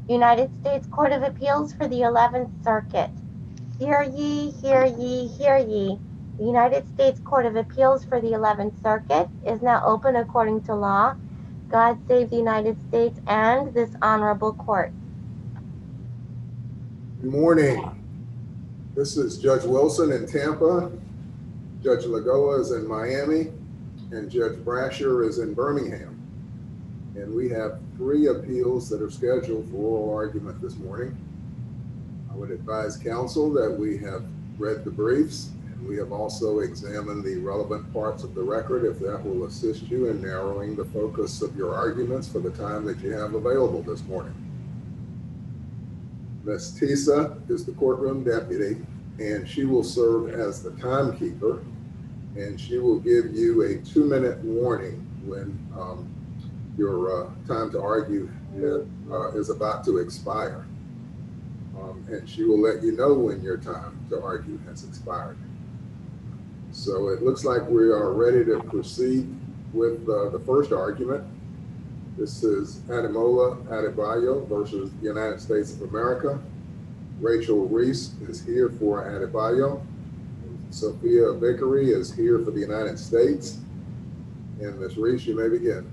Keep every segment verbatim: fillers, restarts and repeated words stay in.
United States Court of Appeals for the eleventh Circuit. Hear ye, hear ye, hear ye. The United States Court of Appeals for the eleventh Circuit is now open according to law. God save the United States and this honorable court. Good morning. This is Judge Wilson in Tampa. Judge Lagoa is in Miami, and Judge Brasher is in Birmingham. And we have three appeals that are scheduled for oral argument this morning. I would advise counsel that we have read the briefs, and we have also examined the relevant parts of the record, if that will assist you in narrowing the focus of your arguments for the time that you have available this morning. Miz Tisa is the courtroom deputy, and she will serve as the timekeeper, and she will give you a two-minute warning when um, your uh, time to argue uh, is about to expire. Um, and she will let you know when your time to argue has expired. So it looks like we are ready to proceed with uh, the first argument. This is Ademola Adebayo versus the United States of America. Rachel Reese is here for Adebayo. Sophia Vickery is here for the United States. And Miz Reese, you may begin.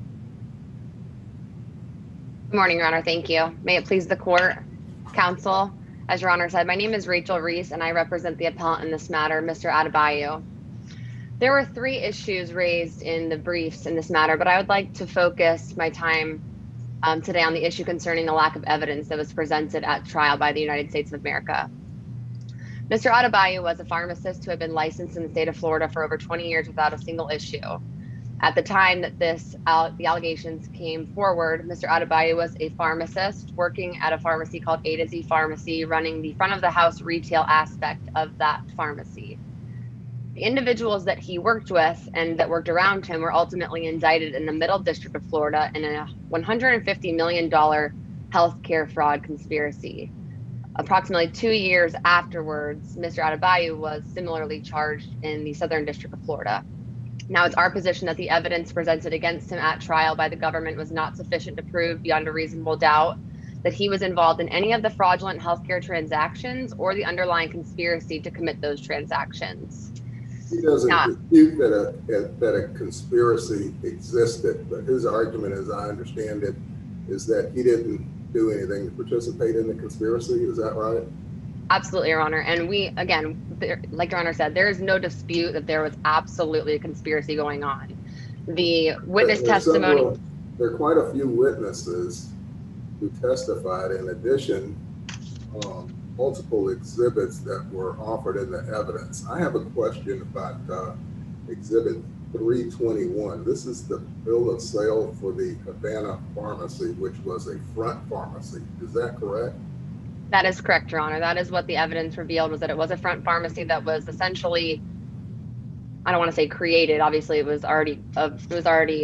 Good morning, Your Honor. Thank you. May it please the court, counsel. As Your Honor said, my name is Rachel Reese, and I represent the appellant in this matter, Mister Adebayo. There were three issues raised in the briefs in this matter, but I would like to focus my time um, today on the issue concerning the lack of evidence that was presented at trial by the United States of America. Mister Adebayo was a pharmacist who had been licensed in the state of Florida for over twenty years without a single issue. At the time that this uh, the allegations came forward, Mister Adebayo was a pharmacist working at a pharmacy called A to Z Pharmacy, running the front of the house retail aspect of that pharmacy. The individuals that he worked with and that worked around him were ultimately indicted in the Middle District of Florida in a one hundred fifty million dollars healthcare fraud conspiracy. Approximately two years afterwards, Mister Adebayo was similarly charged in the Southern District of Florida. Now, it's our position that the evidence presented against him at trial by the government was not sufficient to prove beyond a reasonable doubt that he was involved in any of the fraudulent healthcare transactions or the underlying conspiracy to commit those transactions. He doesn't now, dispute that a, that a conspiracy existed, but his argument, as I understand it, is that he didn't do anything to participate in the conspiracy. Is that right? Absolutely, Your Honor. And we, again, there, like Your Honor said, there is no dispute that there was absolutely a conspiracy going on. The witness there, testimony. Several, there are quite a few witnesses who testified. In addition, um, multiple exhibits that were offered in the evidence. I have a question about uh, exhibit three twenty-one. This is the bill of sale for the Havana Pharmacy, which was a front pharmacy. Is that correct? That is correct, Your Honor. That is what the evidence revealed, was that it was a front pharmacy that was essentially, I don't want to say created. Obviously, it was already of it was already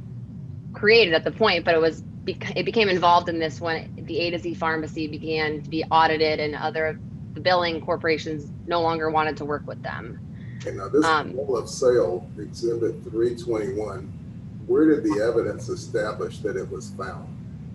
created at the point, but it was it became involved in this when the A to Z Pharmacy began to be audited, and other the billing corporations no longer wanted to work with them. Okay, now this um, bill of sale, exhibit three twenty-one, where did the evidence establish that it was found?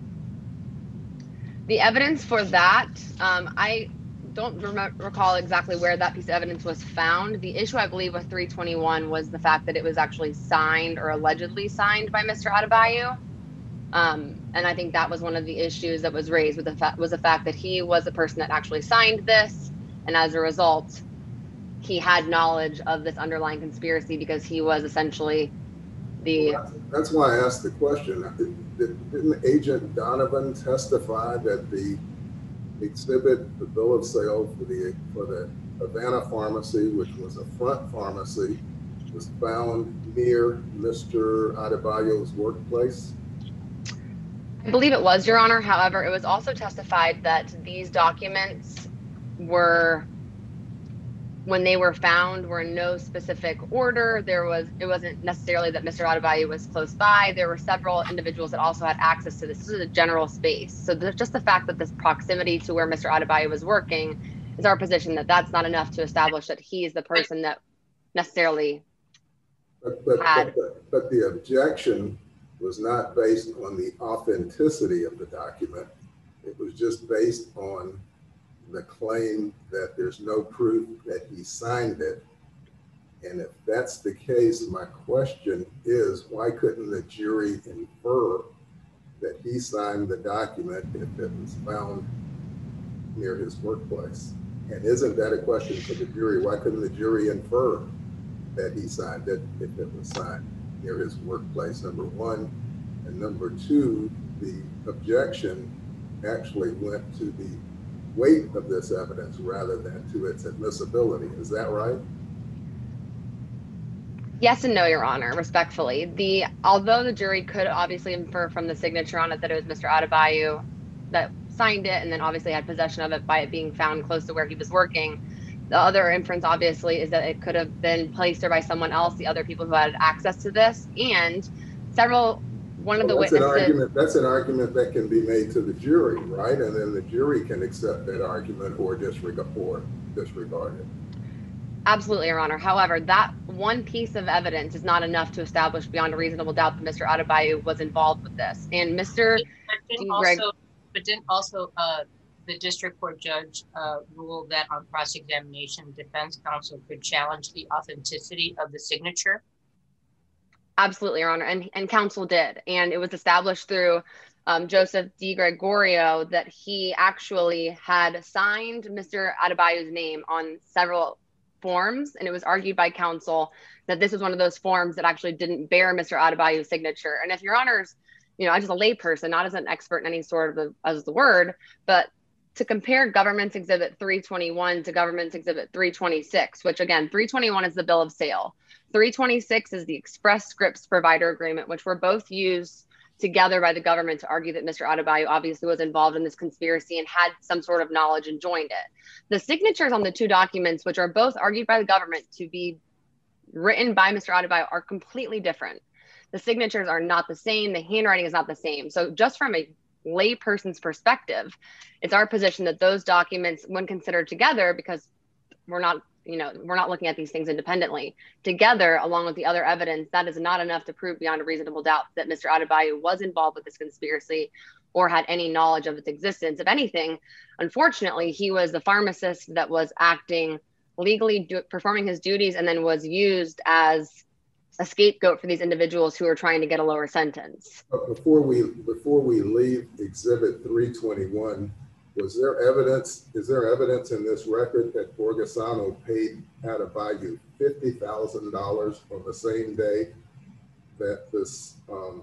The evidence for that, um, I don't rem- recall exactly where that piece of evidence was found. The issue, I believe, with three twenty-one was the fact that it was actually signed or allegedly signed by Mister Adebayo. Um, and I think that was one of the issues that was raised with the fa- was the fact that he was the person that actually signed this. And as a result, he had knowledge of this underlying conspiracy because he was essentially the... Well, that's, that's why I asked the question. Did, didn't Agent Donovan testify that the exhibit, the bill of sale for the for the Havana Pharmacy, which was a front pharmacy, was found near Mister Adebayo's workplace? I believe it was, Your Honor. However, it was also testified that these documents were, when they were found, were in no specific order. There was, it wasn't necessarily that Mister Adebayo was close by. There were several individuals that also had access to this. This is a general space. So there's just the fact that this proximity to where Mister Adebayo was working is our position that that's not enough to establish that he is the person that necessarily But, but, had. but, but the objection was not based on the authenticity of the document. It was just based on the claim that there's no proof that he signed it. And if that's the case, my question is, why couldn't the jury infer that he signed the document if it was found near his workplace? And isn't that a question for the jury? Why couldn't the jury infer that he signed it if it was signed near his workplace, number one? And number two, the objection actually went to the weight of this evidence rather than to its admissibility. Is that right? Yes and no, Your Honor, respectfully. The although the jury could obviously infer from the signature on it that it was Mister Adebayo that signed it, and then obviously had possession of it by it being found close to where he was working, the other inference obviously is that it could have been placed there by someone else, the other people who had access to this, and several, one of the Well, that's witnesses. An argument, that's an argument that can be made to the jury, right? And then the jury can accept that argument or disregard, or disregard it. Absolutely, Your Honor. However, that one piece of evidence is not enough to establish beyond a reasonable doubt that Mister Adebayo was involved with this. And Mister But didn't Greg, also, but didn't also uh, the district court judge uh, rule that on cross-examination, defense counsel could challenge the authenticity of the signature? Absolutely, Your Honor, and, and counsel did. And it was established through um, Joseph D. Gregorio that he actually had signed Mister Adebayo's name on several forms, and it was argued by counsel that this is one of those forms that actually didn't bear Mister Adebayo's signature. And if Your Honors, you know, I'm just a layperson, not as an expert in any sort of the, as the word, but to compare Government's Exhibit three twenty-one to Government's Exhibit three twenty-six, which again, three twenty-one is the bill of sale. three twenty-six is the Express Scripts Provider Agreement, which were both used together by the government to argue that Mister Adebayo obviously was involved in this conspiracy and had some sort of knowledge and joined it. The signatures on the two documents, which are both argued by the government to be written by Mister Adebayo, are completely different. The signatures are not the same. The handwriting is not the same. So just from a layperson's perspective, it's our position that those documents, when considered together, because we're not, you know, we're not looking at these things independently, together, along with the other evidence, that is not enough to prove beyond a reasonable doubt that Mister Adebayo was involved with this conspiracy or had any knowledge of its existence. If anything, unfortunately, he was the pharmacist that was acting legally, do, performing his duties, and then was used as a scapegoat for these individuals who are trying to get a lower sentence. But before we before we leave Exhibit three twenty-one, was there evidence, is there evidence in this record that Borgesano paid Adebayo fifty thousand dollars on the same day that this um,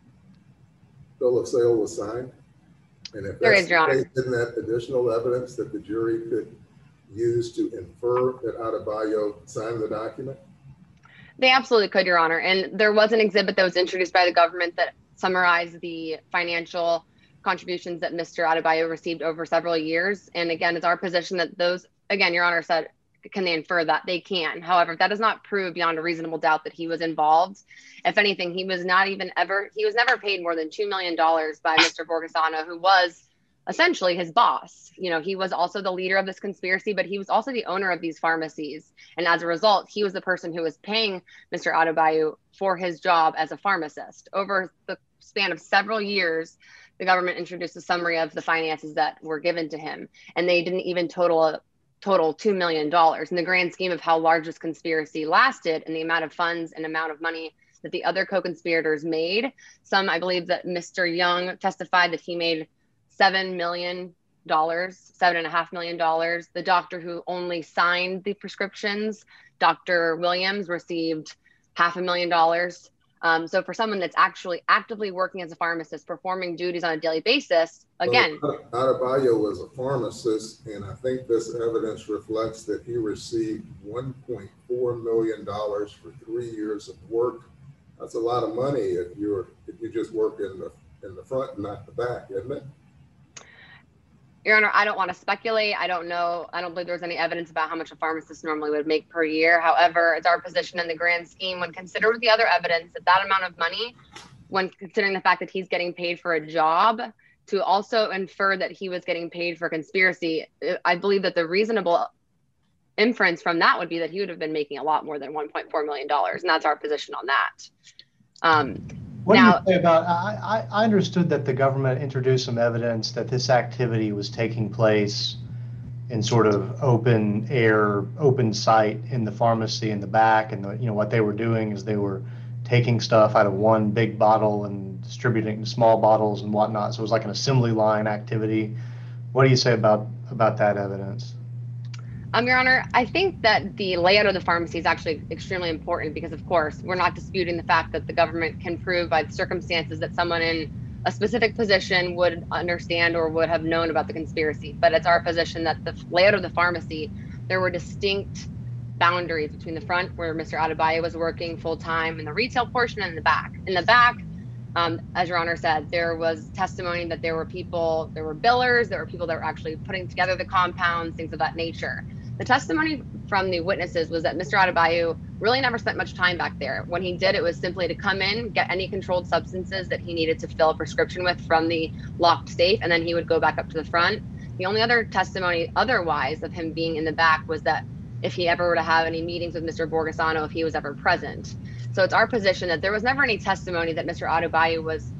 bill of sale was signed? And if There that's is, Your Honor. the case, isn't that additional evidence that the jury could use to infer that Adebayo signed the document? They absolutely could, Your Honor. And there was an exhibit that was introduced by the government that summarized the financial contributions that Mister Adebayo received over several years. And again, it's our position that those, again, Your Honor said, can they infer that? They can. However, that does not prove beyond a reasonable doubt that he was involved. If anything, he was not even ever, he was never paid more than two million dollars by Mister Borgesano, who was essentially his boss. You know, he was also the leader of this conspiracy, but he was also the owner of these pharmacies. And as a result, he was the person who was paying Mister Adebayo for his job as a pharmacist. Over the span of several years, the government introduced a summary of the finances that were given to him, and they didn't even total total two million dollars in the grand scheme of how large this conspiracy lasted and the amount of funds and amount of money that the other co-conspirators made. Some, I believe that Mister Young testified that he made seven million dollars, seven and a half million dollars. The doctor who only signed the prescriptions, Doctor Williams, received half a million dollars. Um, so for someone that's actually actively working as a pharmacist, performing duties on a daily basis, again. Well, Adebayo was a pharmacist, and I think this evidence reflects that he received one point four million dollars for three years of work. That's a lot of money if you're if you just work in the in the front and not the back, isn't it? Your Honor, I don't want to speculate. I don't know. I don't believe there's any evidence about how much a pharmacist normally would make per year. However, it's our position in the grand scheme, when considered with the other evidence, that that amount of money, when considering the fact that he's getting paid for a job, to also infer that he was getting paid for conspiracy, I believe that the reasonable inference from that would be that he would have been making a lot more than one point four million dollars. And that's our position on that. Um, What Now- do you say about, I, I I understood that the government introduced some evidence that this activity was taking place in sort of open air, open site in the pharmacy in the back. And, the, you know, what they were doing is they were taking stuff out of one big bottle and distributing small bottles and whatnot. So it was like an assembly line activity. What do you say about, about that evidence? Um, Your Honor, I think that the layout of the pharmacy is actually extremely important because, of course, we're not disputing the fact that the government can prove by the circumstances that someone in a specific position would understand or would have known about the conspiracy. But it's our position that the layout of the pharmacy, there were distinct boundaries between the front where Mister Adebayo was working full time and the retail portion and the back. In the back, um, as Your Honor said, there was testimony that there were people, there were billers, there were people that were actually putting together the compounds, things of that nature. The testimony from the witnesses was that Mister Adebayo really never spent much time back there. When he did, it was simply to come in, get any controlled substances that he needed to fill a prescription with from the locked safe, and then he would go back up to the front. The only other testimony otherwise of him being in the back was that if he ever were to have any meetings with Mister Borgesano, if he was ever present. So it's our position that there was never any testimony that Mister Adebayo was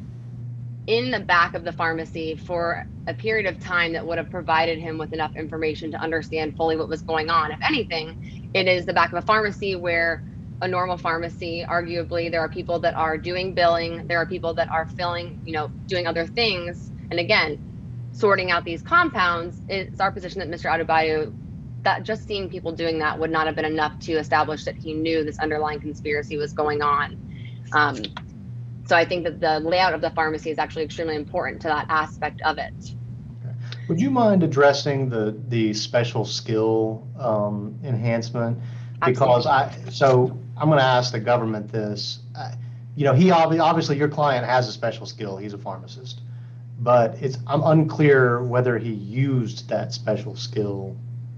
in the back of the pharmacy for a period of time that would have provided him with enough information to understand fully what was going on. If anything, it is the back of a pharmacy where a normal pharmacy, arguably, there are people that are doing billing, there are people that are filling, you know, doing other things. And again, sorting out these compounds, it's our position that Mister Adebayo, that just seeing people doing that would not have been enough to establish that he knew this underlying conspiracy was going on. Um, So I think that the layout of the pharmacy is actually extremely important to that aspect of it. Okay. Would you mind addressing the the special skill um, enhancement? Because Absolutely. I so I'm going to ask the government this. Uh, you know, he obvi- obviously your client has a special skill. He's a pharmacist, but it's I'm unclear whether he used that special skill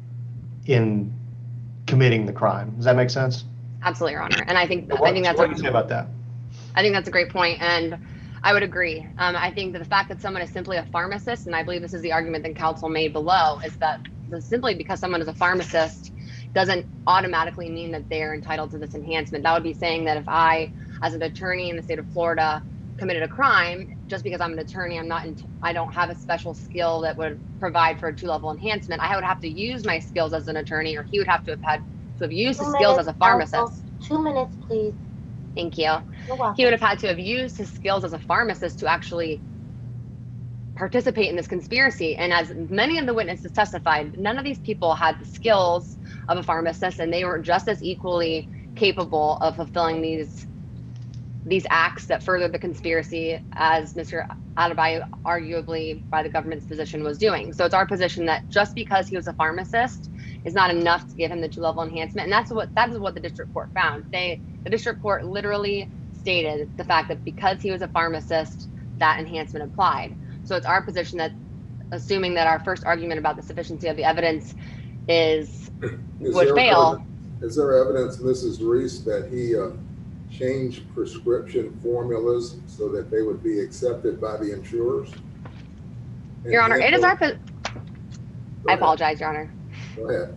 in committing the crime. Does that make sense? Absolutely, Your Honor. And I think What, I think that's what do you say about that? I think that's a great point, and I would agree. Um, I think that the fact that someone is simply a pharmacist, and I believe this is the argument that counsel made below, is that simply because someone is a pharmacist doesn't automatically mean that they're entitled to this enhancement. That would be saying that if I, as an attorney in the state of Florida, committed a crime, just because I'm an attorney, I'm not, in, I don't have a special skill that would provide for a two-level enhancement. I would have to use my skills as an attorney, or he would have to have had to have used Two his skills minutes, as a pharmacist. counsel. Two minutes, please. Thank you. He would have had to have used his skills as a pharmacist to actually participate in this conspiracy. And as many of the witnesses testified, none of these people had the skills of a pharmacist, and they were just as equally capable of fulfilling these these acts that furthered the conspiracy as Mister Adebayo, arguably by the government's position, was doing. So it's our position that just because he was a pharmacist is not enough to give him the two-level enhancement. And that's what that is what the district court found. They the district court literally stated the fact that because he was a pharmacist, that enhancement applied. So it's our position that, assuming that our first argument about the sufficiency of the evidence is, is would fail. Evidence, is there evidence, Missus Reese, that he uh, changed prescription formulas so that they would be accepted by the insurers? And Your Honor, it is our. Go I apologize, Your Honor. Go ahead.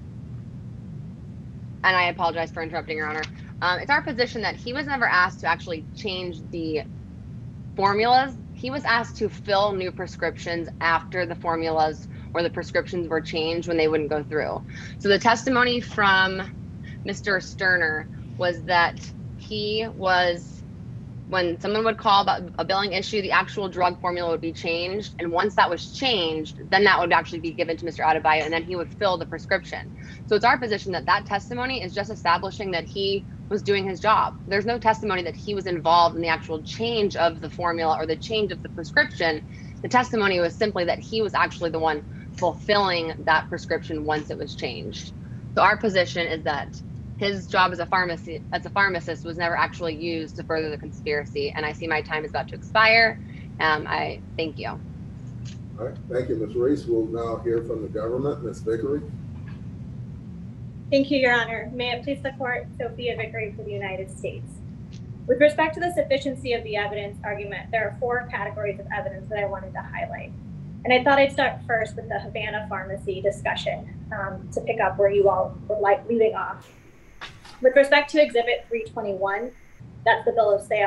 And I apologize for interrupting, Your Honor. Um, it's our position that he was never asked to actually change the formulas. He was asked to fill new prescriptions after the formulas or the prescriptions were changed when they wouldn't go through. So the testimony from Mister Sterner was that he was, when someone would call about a billing issue, the actual drug formula would be changed. And once that was changed, then that would actually be given to Mister Adebayo, and then he would fill the prescription. So it's our position that that testimony is just establishing that he was doing his job. There's no testimony that he was involved in the actual change of the formula or the change of the prescription. The testimony was simply that he was actually the one fulfilling that prescription once it was changed. So our position is that his job as a pharmacy, as a pharmacist, was never actually used to further the conspiracy. And I see my time is about to expire. Um, I thank you. All right, thank you, Miz Reese. We'll now hear from the government. Miz Vickery. Thank you, Your Honor. May it please the court, Sophia Vickery for the United States. With respect to the sufficiency of the evidence argument, there are four categories of evidence that I wanted to highlight. And I thought I'd start first with the Havana Pharmacy discussion um, to pick up where you all were like leaving off. With respect to Exhibit three twenty-one, that's the bill of sale,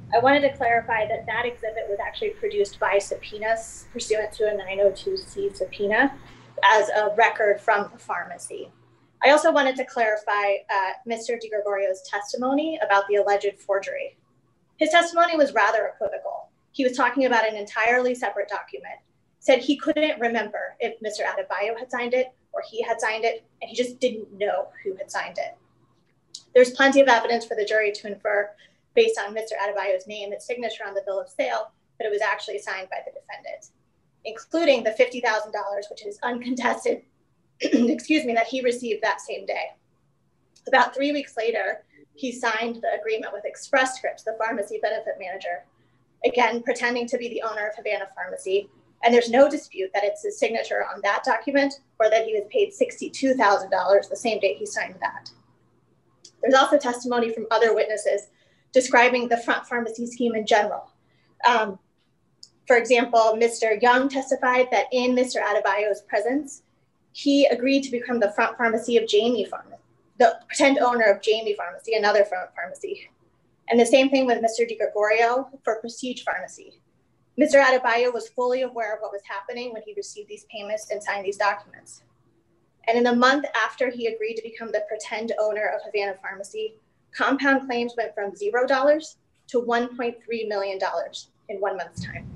I wanted to clarify that that exhibit was actually produced by subpoenas pursuant to a nine oh two C subpoena as a record from the pharmacy. I also wanted to clarify uh, Mister DiGregorio's testimony about the alleged forgery. His testimony was rather equivocal. He was talking about an entirely separate document, said he couldn't remember if Mister Adebayo had signed it or he had signed it, and he just didn't know who had signed it. There's plenty of evidence for the jury to infer, based on Mister Adebayo's name and signature on the bill of sale, that it was actually signed by the defendant, including the fifty thousand dollars, which is uncontested, excuse me, that he received that same day. About three weeks later, he signed the agreement with Express Scripts, the pharmacy benefit manager, again, pretending to be the owner of Havana Pharmacy. And there's no dispute that it's his signature on that document or that he was paid sixty-two thousand dollars the same day he signed that. There's also testimony from other witnesses describing the front pharmacy scheme in general. Um, for example, Mister Young testified that in Mister Adebayo's presence, he agreed to become the front pharmacy of Jamie Pharmacy, the pretend owner of Jamie Pharmacy, another front pharmacy. And the same thing with Mister DiGregorio for Prestige Pharmacy. Mister Adebayo was fully aware of what was happening when he received these payments and signed these documents. And in the month after he agreed to become the pretend owner of Havana Pharmacy, compound claims went from zero dollars to one point three million dollars in one month's time.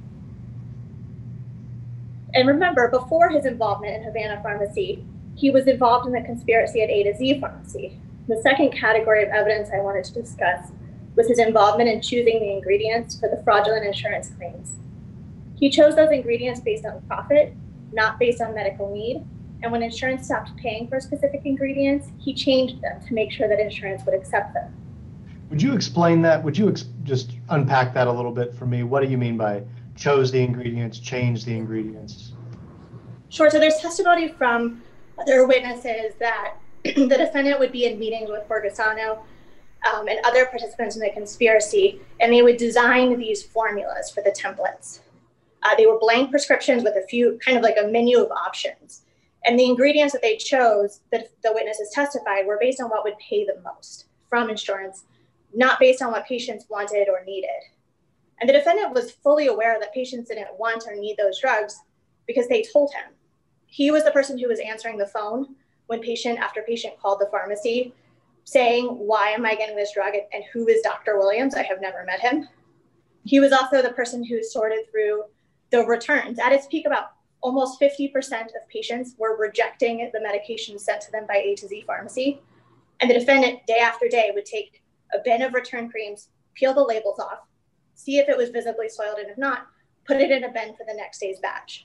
And remember, before his involvement in Havana Pharmacy, he was involved in the conspiracy at A to Z Pharmacy. The second category of evidence I wanted to discuss was his involvement in choosing the ingredients for the fraudulent insurance claims. He chose those ingredients based on profit, not based on medical need. And when insurance stopped paying for specific ingredients, he changed them to make sure that insurance would accept them. Would you explain that? Would you ex- just unpack that a little bit for me? What do you mean by chose the ingredients, change the ingredients? Sure. So there's testimony from other witnesses that the defendant would be in meetings with Borgesano um, and other participants in the conspiracy, and they would design these formulas for the templates. Uh, they were blank prescriptions with a few, kind of like a menu of options. And the ingredients that they chose, that the witnesses testified, were based on what would pay the most from insurance, not based on what patients wanted or needed. And the defendant was fully aware that patients didn't want or need those drugs because they told him. He was the person who was answering the phone when patient after patient called the pharmacy saying, why am I getting this drug and who is Doctor Williams? I have never met him. He was also the person who sorted through the returns. At its peak, about almost fifty percent of patients were rejecting the medication sent to them by A to Z Pharmacy. And the defendant, day after day, would take a bin of return creams, peel the labels off, see if it was visibly soiled, and if not, put it in a bin for the next day's batch.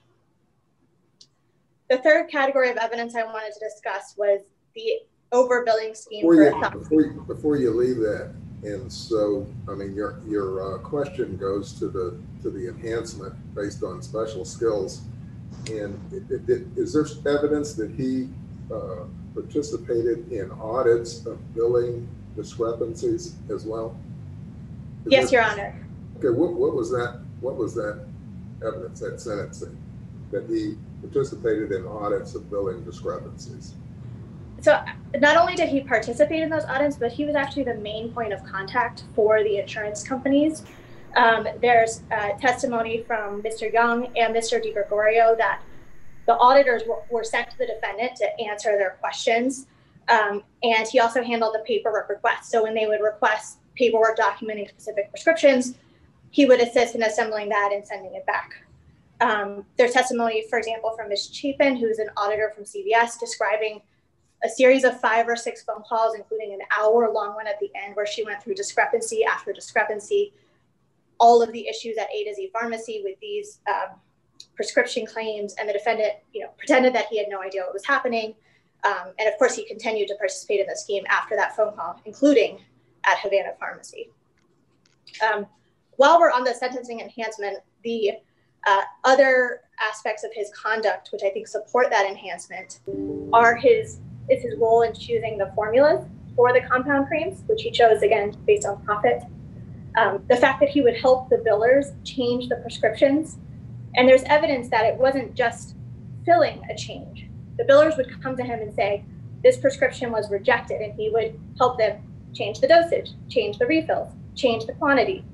The third category of evidence I wanted to discuss was the overbilling scheme. Before you, for before you, before you leave that, and so, I mean, your your uh, question goes to the to the enhancement based on special skills. And it, it, is there evidence that he uh, participated in audits of billing discrepancies as well? Is yes, there, Your Honor. Okay, what, what was that? What was that evidence, that sentencing, that he participated in audits of billing discrepancies? So not only did he participate in those audits, but he was actually the main point of contact for the insurance companies. Um, there's uh, testimony from Mister Young and Mister DiGregorio that the auditors were, were sent to the defendant to answer their questions. Um, and he also handled the paperwork requests. So when they would request paperwork documenting specific prescriptions, he would assist in assembling that and sending it back. Um, there's testimony, for example, from Miz Chapin, who's an auditor from C V S, describing a series of five or six phone calls, including an hour-long one at the end where she went through discrepancy after discrepancy, all of the issues at A to Z Pharmacy with these um, prescription claims, and the defendant, you know, pretended that he had no idea what was happening. Um, and of course, he continued to participate in the scheme after that phone call, including at Havana Pharmacy. Um, while we're on the sentencing enhancement, the uh, other aspects of his conduct, which I think support that enhancement, are his is his role in choosing the formulas for the compound creams, which he chose, again, based on profit. Um, the fact that he would help the billers change the prescriptions. And there's evidence that it wasn't just filling a change. The billers would come to him and say, this prescription was rejected, and he would help them change the dosage, change the refills, change the quantity.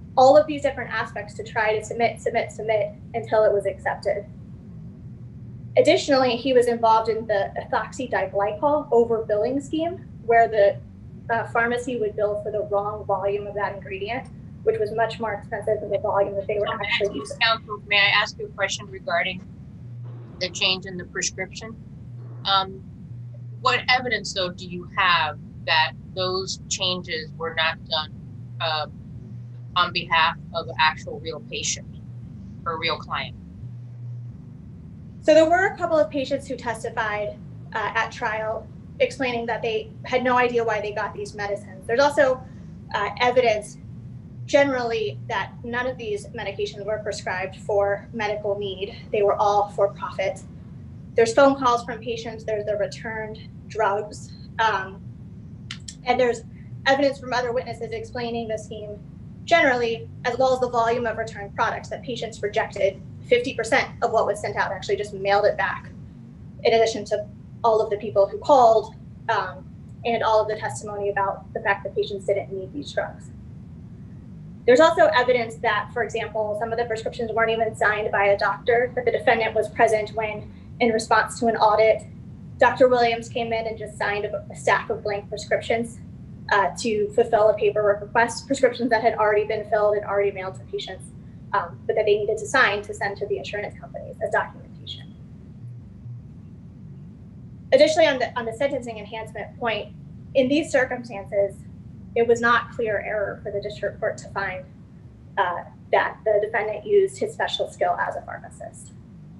all of these different aspects to try to submit, submit, submit until it was accepted. Additionally, he was involved in the ethoxydiglycol overbilling scheme, where the uh, pharmacy would bill for the wrong volume of that ingredient, which was much more expensive than the volume that they were So actually may I, using. Counsel, may I ask you a question regarding the change in the prescription? Um, what evidence, though, do you have that those changes were not done uh, on behalf of an actual real patient or real client? So there were a couple of patients who testified uh, at trial explaining that they had no idea why they got these medicines. There's also uh, evidence generally that none of these medications were prescribed for medical need. They were all for profit. There's phone calls from patients, there's the returned drugs, um, and there's evidence from other witnesses explaining the scheme generally, as well as the volume of returned products that patients rejected. fifty percent of what was sent out actually just mailed it back, in addition to all of the people who called um, and all of the testimony about the fact that patients didn't need these drugs. There's also evidence that, for example, some of the prescriptions weren't even signed by a doctor, that the defendant was present when, in response to an audit, Doctor Williams came in and just signed a, a stack of blank prescriptions uh, to fulfill a paperwork request, prescriptions that had already been filled and already mailed to patients, um, but that they needed to sign to send to the insurance companies as documentation. Additionally, on the, on the sentencing enhancement point, in these circumstances, it was not clear error for the district court to find uh, that the defendant used his special skill as a pharmacist.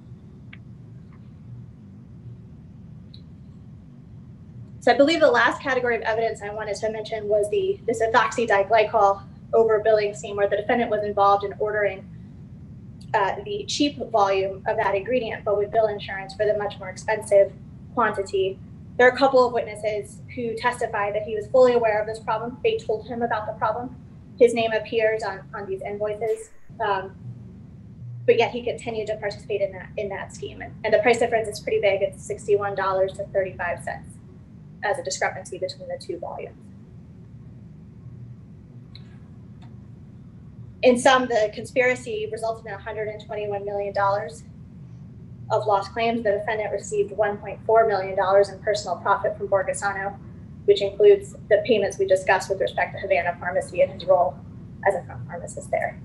So I believe the last category of evidence I wanted to mention was the this ethoxydiglycol overbilling scheme, where the defendant was involved in ordering uh, the cheap volume of that ingredient, but would bill insurance for the much more expensive quantity. There are a couple of witnesses who testified that he was fully aware of this problem. They told him about the problem. His name appears on, on these invoices, um, but yet he continued to participate in that in that scheme. And, and the price difference is pretty big. It's sixty-one dollars to thirty-five cents as a discrepancy between the two volumes. In sum, the conspiracy resulted in one hundred twenty-one million dollars of lost claims. The defendant received one point four million dollars in personal profit from Borgesano, which includes the payments we discussed with respect to Havana Pharmacy and his role as a pharmacist there.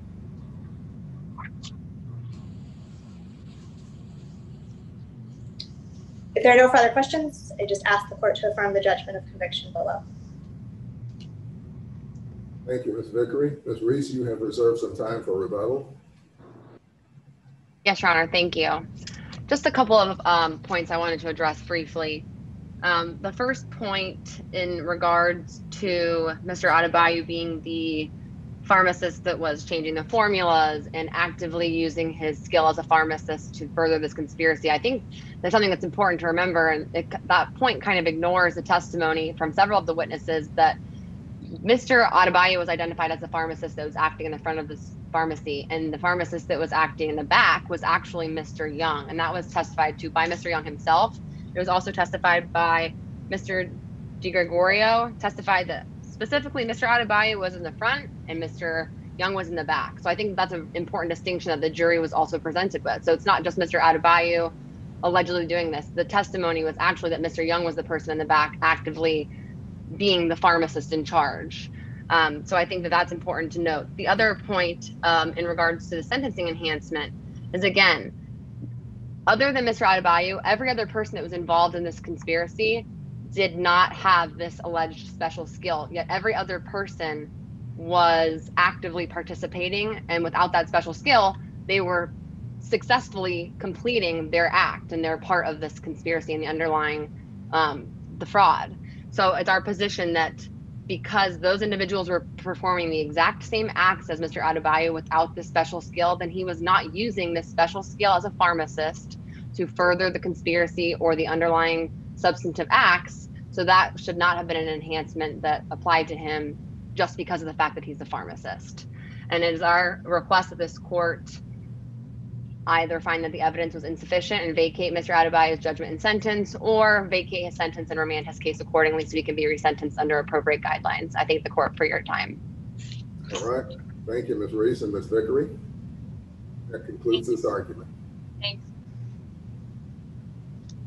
If there are no further questions, I just ask the court to affirm the judgment of conviction below. Thank you, Miz Vickery. Miz Reese, you have reserved some time for rebuttal. Yes, Your Honor, thank you. Just a couple of um, points I wanted to address briefly. Um, the first point in regards to Mister Adebayo being the pharmacist that was changing the formulas and actively using his skill as a pharmacist to further this conspiracy. I think there's something that's important to remember, and it, that point kind of ignores the testimony from several of the witnesses that Mister Adebayo was identified as the pharmacist that was acting in the front of this pharmacy, and the pharmacist that was acting in the back was actually Mister Young, and that was testified to by Mister Young himself. It was also testified by Mister DiGregorio, testified that specifically Mister Adebayo was in the front and Mister Young was in the back. So I think that's an important distinction that the jury was also presented with. So it's not just Mister Adebayo allegedly doing this. The testimony was actually that Mister Young was the person in the back actively being the pharmacist in charge. Um, so I think that that's important to note. The other point um, in regards to the sentencing enhancement is, again, other than Mister Adebayo, every other person that was involved in this conspiracy did not have this alleged special skill, yet every other person was actively participating, and without that special skill, they were successfully completing their act, and they're part of this conspiracy and the underlying um, the fraud. So it's our position that because those individuals were performing the exact same acts as Mister Adebayo without this special skill, then he was not using this special skill as a pharmacist to further the conspiracy or the underlying substantive acts. So that should not have been an enhancement that applied to him just because of the fact that he's a pharmacist. And it is our request that this court either find that the evidence was insufficient and vacate Mister Adebayo's judgment and sentence, or vacate his sentence and remand his case accordingly so he can be resentenced under appropriate guidelines. I thank the court for your time. All right. Thank you, Miz Reese and Miz Vickery. That concludes this argument. Thanks.